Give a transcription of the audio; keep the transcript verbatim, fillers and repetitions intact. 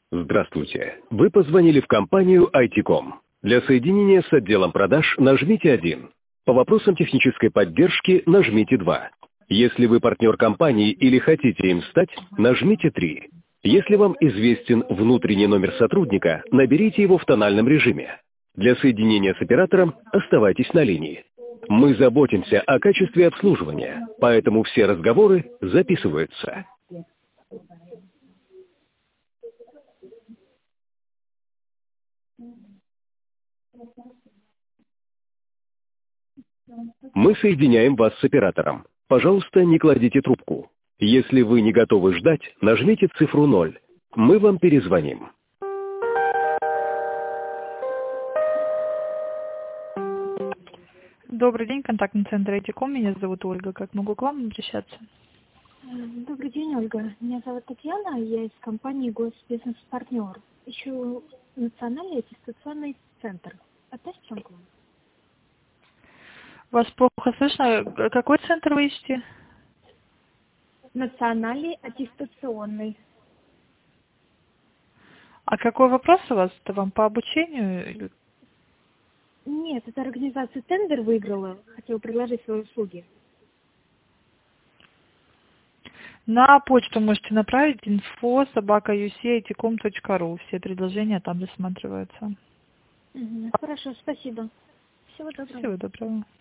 Здравствуйте. Вы позвонили в компанию ай ти ком. Для соединения с отделом продаж нажмите один. По вопросам технической поддержки нажмите два. Если вы партнер компании или хотите им стать, нажмите три. Если вам известен внутренний номер сотрудника, наберите его в тональном режиме. Для соединения с оператором оставайтесь на линии. Мы заботимся о качестве обслуживания, поэтому все разговоры записываются. Мы соединяем вас с оператором. Пожалуйста, не кладите трубку. Если вы не готовы ждать, нажмите цифру ноль. Мы вам перезвоним. Добрый день, контактный центр ай ти ком. Меня зовут Ольга. Как могу к вам обращаться? Добрый день, Ольга. Меня зовут Татьяна, я из компании Госбизнес-партнер. Ищу национальный аттестационный центр. Относится он к вам? Вас плохо слышно. Какой центр вы ищете? Национальный аттестационный. А какой вопрос у вас? Это вам по обучению? или- Нет, эта организация тендер выиграла. Хотела предложить свои услуги. На почту можете направить инфо собака ю си ай ти ком точка ру. Все предложения там рассматриваются. Угу. Хорошо, спасибо. Всего доброго. Всего доброго.